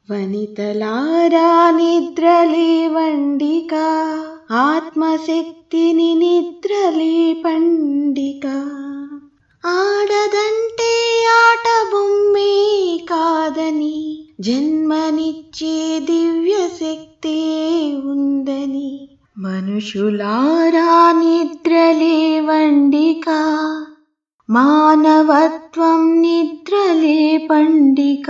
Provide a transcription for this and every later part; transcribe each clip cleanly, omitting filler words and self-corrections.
వనితలారా నిద్రలేవండిక, ఆత్మశక్తిని నిద్రలేపండిక. ఆడదంటే ఆట బొమ్మే కాదని, జన్మనిచ్చే దివ్య శక్తే ఉందని. మనుషులారా నిద్రలేవండిక, మానవత్వం నిద్రలేపండిక.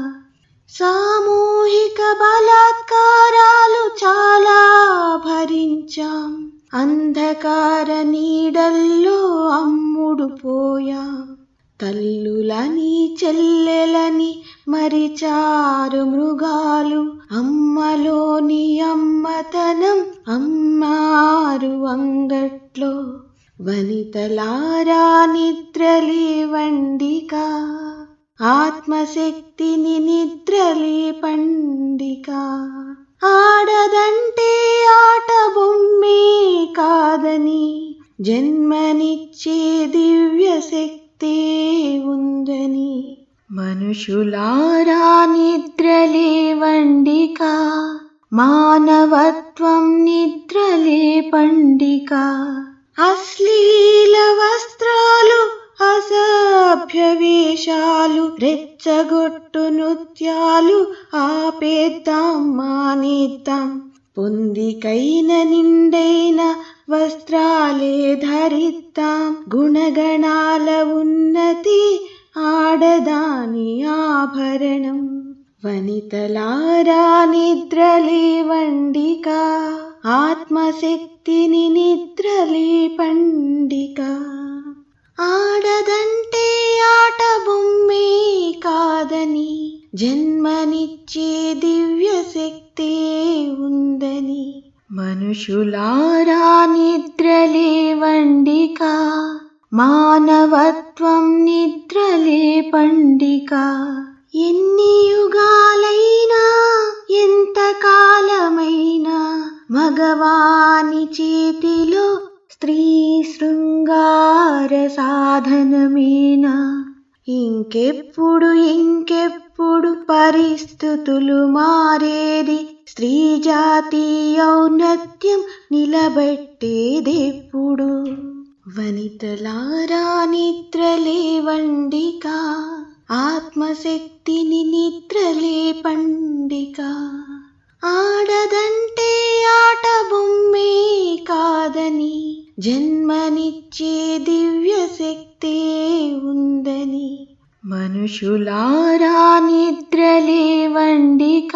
సామూహిక బలాత్కారాలు చాలా భరించాం, అంధకార నీడల్లో అమ్ముడు పోయాం. తల్లులని చెల్లెలని మరిచారు మృగాలు, అమ్మలోని అమ్మతనం అమ్మారు అంగట్లో. వనితలారా నిద్రలేవండిక, ఆత్మశక్తిని నిద్రలేపండిక. ఆడదంటే ఆట బొమ్మే కాదని, జన్మనిచ్చే దివ్య శక్తే ఉందని. మనుషులారా నిద్రలేవండిక, మానవత్వం నిద్రలేపండిక. అశ్లీల వస్త్రాలు, అసభ్య వేషాలు, రెచ్చగొట్టు నృత్యాలు ఆపేద్దాం, మానేద్దాం. పొందికైన నిండైన వస్త్రాలే ధరిద్దాం, గుణగణాల ఉన్నతి ఆడదాని ఆభరణం. వనితలారా నిద్రలేవండిక, ఆత్మశక్తిని నిద్రలేపండిక. ఆడదంటే ఆట బొమ్మే కాదని, జన్మనిచ్చే దివ్య శక్తే ఉందని. మనుషులారా నిద్రలేవండిక, మానవత్వం నిద్రలేపండిక. ఎన్ని యుగాలైనా ఎంత కాలమైనా, మగవాని చేతిలో స్త్రీ శృంగార సాధనమేనా? ఇంకెప్పుడు పరిస్థితులు మారేది, స్త్రీ జాతి ఔన్నత్యం నిలబెట్టేదెప్పుడు? వనితలారా నిద్రలేవండిక, ఆత్మశక్తిని నిద్రలేపండిక. ఆడదంటే ఆట బొమ్మే కాదని, జన్మనిచ్చే దివ్య శక్తే ఉందని. మనుషులారా నిద్రలేవండిక,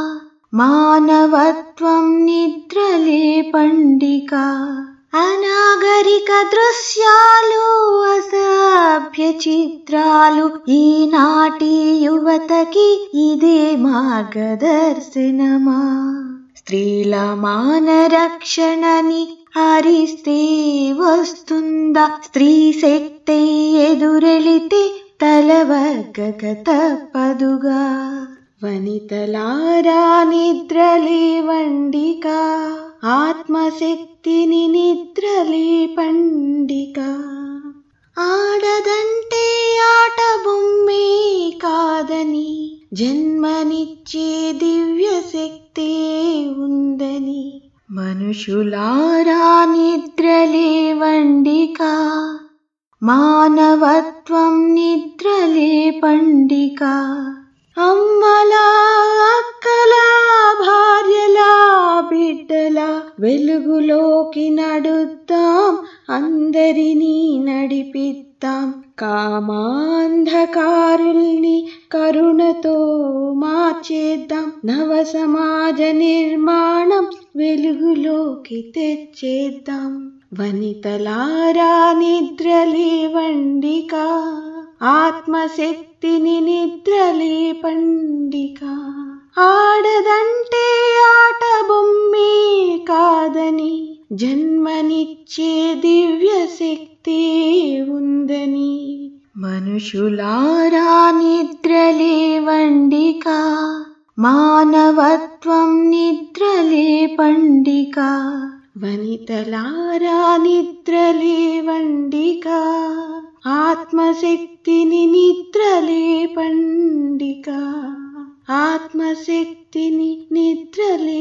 మానవత్వం నిద్రలేపండిక. అనాగరిక దృశ్యాలు, అసభ్య చిత్రాలు, ఈనాటి యువతకి ఇదే మార్గదర్శనమా? స్త్రీల మాన రక్షణని హరిస్తే వస్తుందా? స్త్రీ శక్తి ఎదురెళితే తలవగ్గక తప్పదుగా. వనితలారా నిద్రలేవండిక, ఆత్మశక్తిని నిద్రలేపండిక. ఆడదంటే ఆట బొమ్మే కాదని, జన్మనిచ్చే దివ్య శక్తే ఉందని. మనుషులారా నిద్రలేవండిక, మానవత్వం నిద్రలేపండిక. అమ్మలా, అక్కలా, భార్యలా, బిడ్డలా వెలుగులోకి నడుద్దాం, అందరినీ నడిపిద్దాం. కామాంధకారుల్ని కరుణతో మార్చేద్దాం, నవ సమాజ నిర్మాణం వెలుగులోకి తెచ్చేద్దాం. వనితలారా నిద్రలేవండిక, ఆత్మశక్తిని నిద్రలేపండిక. ఆడదంటే ఆట బొమ్మే కాదని, జన్మనిచ్చే దివ్య శక్తే ఉందని. మనుషులారా నిద్రలేవండిక, మానవత్వం నిద్రలేపండిక. వనితలారా నిద్రలేవండిక, ఆత్మశక్తిని నిద్రలేపండిక. ఆత్మశక్తిని నిద్రలేపి